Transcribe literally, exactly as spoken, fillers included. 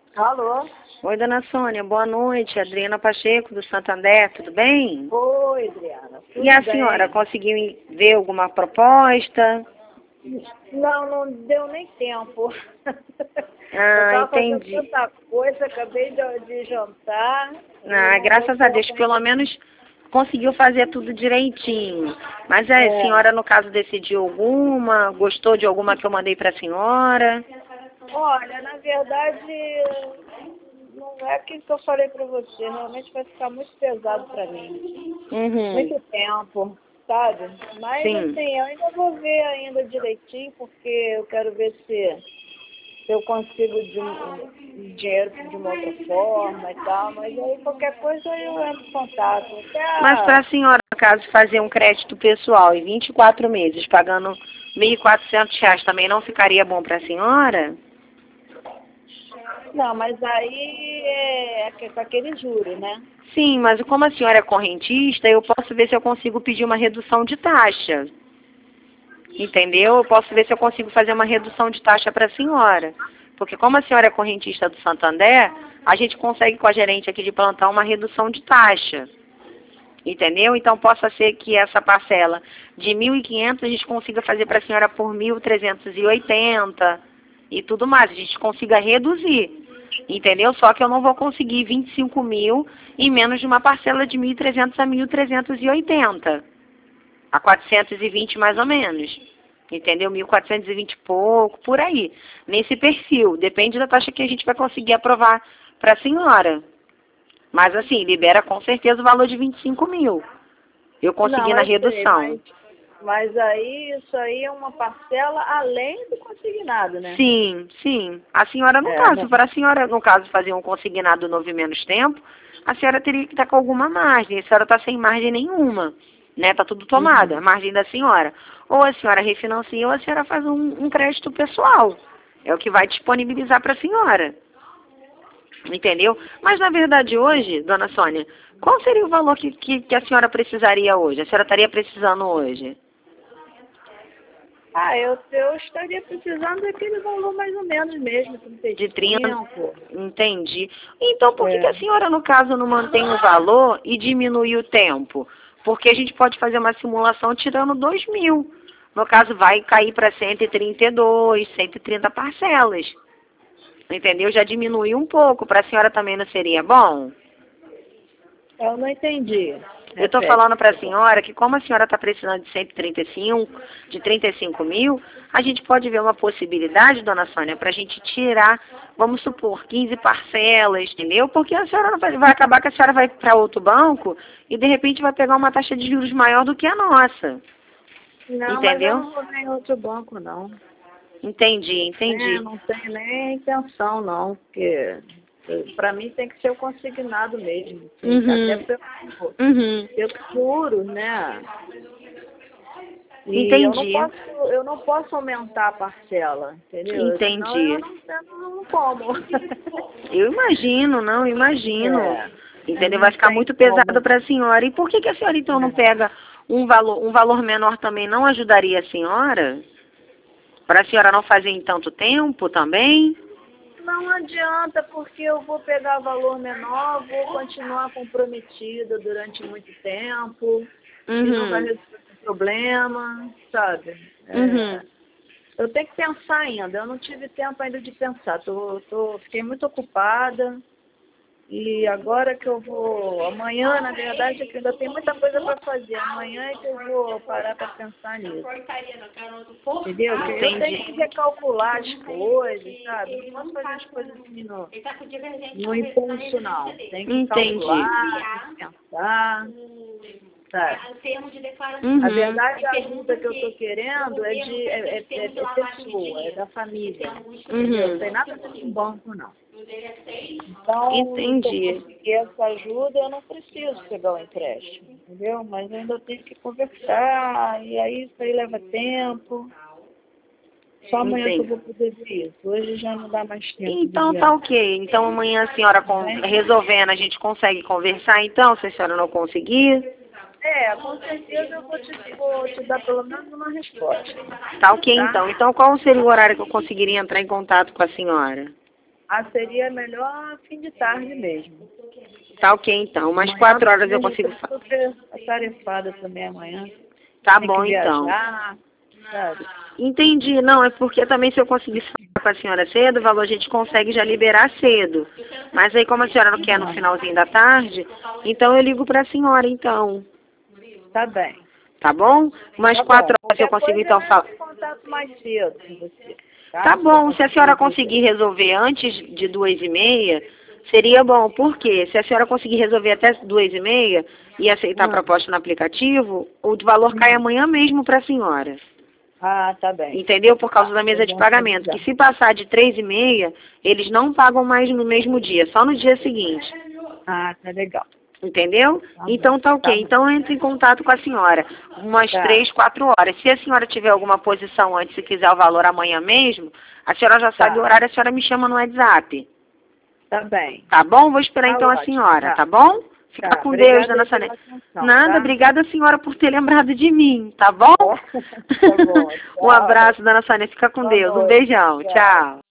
Alô? Oi, dona Sônia, boa noite. Adriana Pacheco, do Santander, tudo bem? Oi, Adriana. Tudo E a bem? senhora conseguiu ver alguma proposta? Não, não deu nem tempo. Eu Ah, estava fazendo entendi. tanta coisa, acabei de, de jantar e Ah, não deu graças a tempo Deus, pelo ainda. menos conseguiu fazer tudo direitinho. Mas a É. senhora, no caso, decidiu alguma? Gostou de alguma que eu mandei para a senhora? Olha, na verdade, não é aquilo que eu falei para você. Realmente vai ficar muito pesado para mim. Uhum. Muito tempo, sabe? Mas Sim. assim, eu ainda vou ver ainda direitinho, porque eu quero ver se se eu consigo de, um- dinheiro de uma outra forma e tal, mas aí qualquer coisa eu entro em contato. Até Mas para a... a senhora, no caso, fazer um crédito pessoal em vinte e quatro meses, pagando mil e quatrocentos reais, também não ficaria bom para a senhora? Não, mas aí é, é com aquele juro, né? Sim, mas como a senhora é correntista, eu posso ver se eu consigo pedir uma redução de taxa. Entendeu? Eu posso ver se eu consigo fazer uma redução de taxa para a senhora. Porque como a senhora é correntista do Santander, a gente consegue com a gerente aqui de plantão uma redução de taxa. Entendeu? Então possa ser que essa parcela de mil e quinhentos a gente consiga fazer para a senhora por mil trezentos e oitenta e tudo mais. A gente consiga reduzir. Entendeu? Só que eu não vou conseguir vinte e cinco mil em menos de uma parcela de mil e trezentos a mil trezentos e oitenta. A quatrocentos e vinte mais ou menos. Entendeu? mil quatrocentos e vinte e pouco, por aí. Nesse perfil. Depende da taxa que a gente vai conseguir aprovar para a senhora. Mas assim, libera com certeza o valor de vinte e cinco mil. Eu consegui Não, na eu sei, redução. mas, mas aí isso aí é uma parcela além do consignado, né? Sim, sim. A senhora, no É, caso, não. para a senhora, no caso, fazer um consignado novo em menos tempo, a senhora teria que estar com alguma margem. A senhora está sem margem nenhuma. Né? Tá tudo tomado, a Uhum. margem da senhora. Ou a senhora refinancia ou a senhora faz um, um crédito pessoal. É o que vai disponibilizar para a senhora. Entendeu? Mas na verdade hoje, dona Sônia, qual seria o valor que, que, que a senhora precisaria hoje? A senhora estaria precisando hoje? Ah, eu, eu estaria precisando daquele valor mais ou menos mesmo, De trinta? trinta e cinco. Entendi. Então por que, que É. a senhora, no caso, não mantém o valor e diminui o tempo? Porque a gente pode fazer uma simulação tirando dois mil. No caso, vai cair para cento e trinta e dois, cento e trinta parcelas. Entendeu? Já diminui um pouco. Para a senhora também não seria bom? Eu não entendi. Eu estou Repete, falando por para a favor. senhora que como a senhora está precisando de cento e trinta e cinco, de trinta e cinco mil, a gente pode ver uma possibilidade, dona Sônia, para a gente tirar, vamos supor, quinze parcelas, entendeu? Porque a senhora não vai, vai acabar que a senhora vai para outro banco e de repente vai pegar uma taxa de juros maior do que a nossa. Não, mas eu Entendeu? não vou nem em outro banco, não. Entendi, É, entendi. não tem nem intenção, não, porque para mim tem que ser o consignado mesmo, assim, até Uhum. pelo, Uhum. pelo juro, né? E eu não Entendi. posso, eu não posso aumentar a parcela, entendeu? Senão eu Entendi. não, eu não como. Eu imagino, não, imagino. É, Entendeu? Vai não ficar tem muito pesado como. para a senhora. E por que, que a senhora então não É. pega um valor, um valor menor também não ajudaria a senhora? Para a senhora não fazer em tanto tempo também? Não adianta, porque eu vou pegar valor menor, vou continuar comprometida durante muito tempo e não vai Uhum. resolver o problema, sabe? Uhum. É, eu tenho que pensar ainda, eu não tive tempo ainda de pensar, tô, tô, fiquei muito ocupada e agora que eu vou, amanhã na verdade é que ainda tem muita coisa para fazer, amanhã é que eu vou parar para pensar nisso. Entendeu? Porque eu tenho que Entendi. recalcular as coisas, sabe? Não posso fazer as coisas assim no, no impulso, não. Tem que Entendi. calcular, tem que pensar, sabe? A Uhum. verdade, a ajuda que eu estou querendo é de é, é, é, é pessoa, é da família. Entendeu? Não Uhum. tem nada a ver com banco, não. Então, se eu Entendi. conseguir essa ajuda, eu não preciso pegar o empréstimo, entendeu? Mas ainda tenho que conversar, e aí isso aí leva tempo. Só amanhã que eu Entendi. vou poder ver isso. Hoje já não dá mais tempo de Então ver. tá ok. Então amanhã a senhora Tá con- bem? resolvendo, a gente consegue conversar então, se a senhora não conseguir. É, com certeza eu vou te, vou te dar pelo menos uma resposta. Tá ok Tá? então. Então qual seria o horário que eu conseguiria entrar em contato com a senhora? Ah, seria melhor fim de tarde mesmo. Tá ok, então. Umas Amanhã quatro horas eu eu consigo tô falar. super atarefada também amanhã. Tá Tem bom, que então. viajar, sabe? Entendi. Não, é porque também se eu conseguir falar com a senhora cedo, o valor a gente consegue já liberar cedo. Mas aí como a senhora não quer no finalzinho da tarde, então eu ligo pra senhora, então. Tá bem. Tá bom? Umas Tá quatro bom. horas eu Qualquer consigo coisa então eu falar. entro em contato mais cedo com você. Tá? Tá Se eu bom, se a senhora conseguir resolver antes de duas e meia, seria bom. Por quê? Se a senhora conseguir resolver até duas e meia e aceitar a Hum. proposta no aplicativo, o valor cai amanhã mesmo para a senhora. Ah, tá bem. Entendeu? Por causa Tá, da mesa foi de bom pagamento. avisar. Que se passar de três e meia, eles não pagam mais no mesmo dia, só no dia seguinte. Ah, tá legal. Entendeu? Tá Então bom. tá Tá ok. bom. Então entre em contato com a senhora. Umas Tá. três, quatro horas. Se a senhora tiver alguma posição antes, se quiser o valor amanhã mesmo, a senhora já sabe Tá. o horário, a senhora me chama no WhatsApp. Tá bem. Tá bom? Vou esperar Tá então a ótimo. senhora, Tá. tá bom? Fica Tá. com Deus, Obrigada dona aí Sônia. pela atenção, Nada, tá? obrigada senhora por ter lembrado de mim, tá bom? Tá bom. Um Tchau. abraço, dona Sônia. Fica com Boa Deus. Um noite. beijão. Tchau. Tchau.